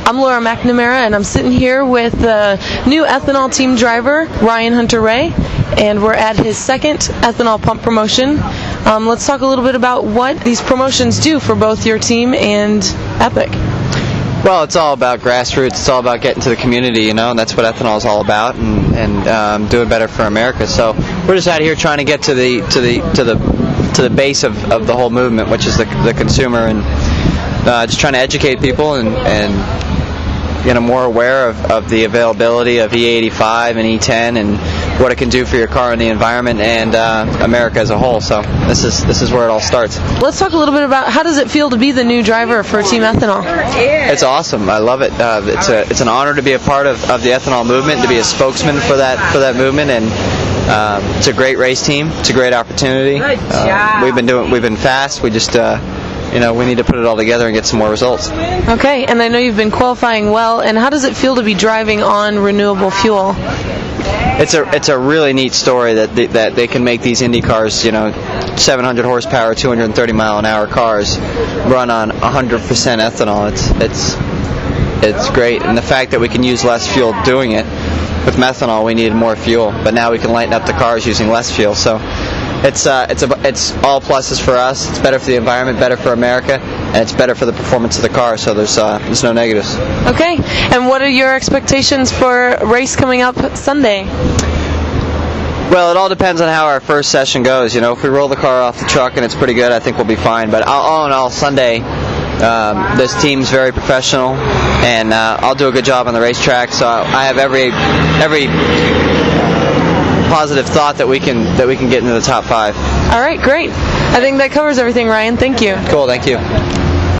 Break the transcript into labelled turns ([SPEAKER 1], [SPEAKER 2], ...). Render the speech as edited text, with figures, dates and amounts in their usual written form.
[SPEAKER 1] I'm Laura McNamara, and I'm sitting here with the new ethanol team driver, Ryan Hunter-Reay, and we're at his second ethanol pump promotion. Let's talk a little bit about what these promotions do for both your team and Epic.
[SPEAKER 2] Well, it's all about grassroots. It's all about getting to the community, and that's what ethanol is all about, and doing better for America. So we're just out here trying to get to the base of the whole movement, which is the consumer, and just trying to educate people and get them more aware of the availability of E85 and E10 and what it can do for your car and the environment and America as a whole. So this is where it all starts.
[SPEAKER 1] Let's talk a little bit about how does it feel to be the new driver for Team Ethanol?
[SPEAKER 2] It's awesome. I love it. It's an honor to be a part of the ethanol movement, to be a spokesman for that movement, and it's a great race team. It's a great opportunity. We've been fast. We just we need to put it all together and get some more results.
[SPEAKER 1] Okay, and I know you've been qualifying well, and how does it feel to be driving on renewable fuel?
[SPEAKER 2] It's a really neat story that they can make these Indy cars, 700 horsepower, 230 mile an hour cars run on 100% ethanol. It's great, and the fact that we can use less fuel doing it. With methanol, we needed more fuel, but now we can lighten up the cars using less fuel. So it's all pluses for us. It's better for the environment, better for America, and it's better for the performance of the car. So there's no negatives.
[SPEAKER 1] Okay, and what are your expectations for a race coming up Sunday?
[SPEAKER 2] Well, it all depends on how our first session goes. If we roll the car off the truck and it's pretty good, I think we'll be fine. But all in all, Sunday, this team's very professional, and I'll do a good job on the racetrack. So I have every positive thought that we can get into the top 5.
[SPEAKER 1] All right, great. I think that covers everything, Ryan. Thank you.
[SPEAKER 2] Cool, thank you.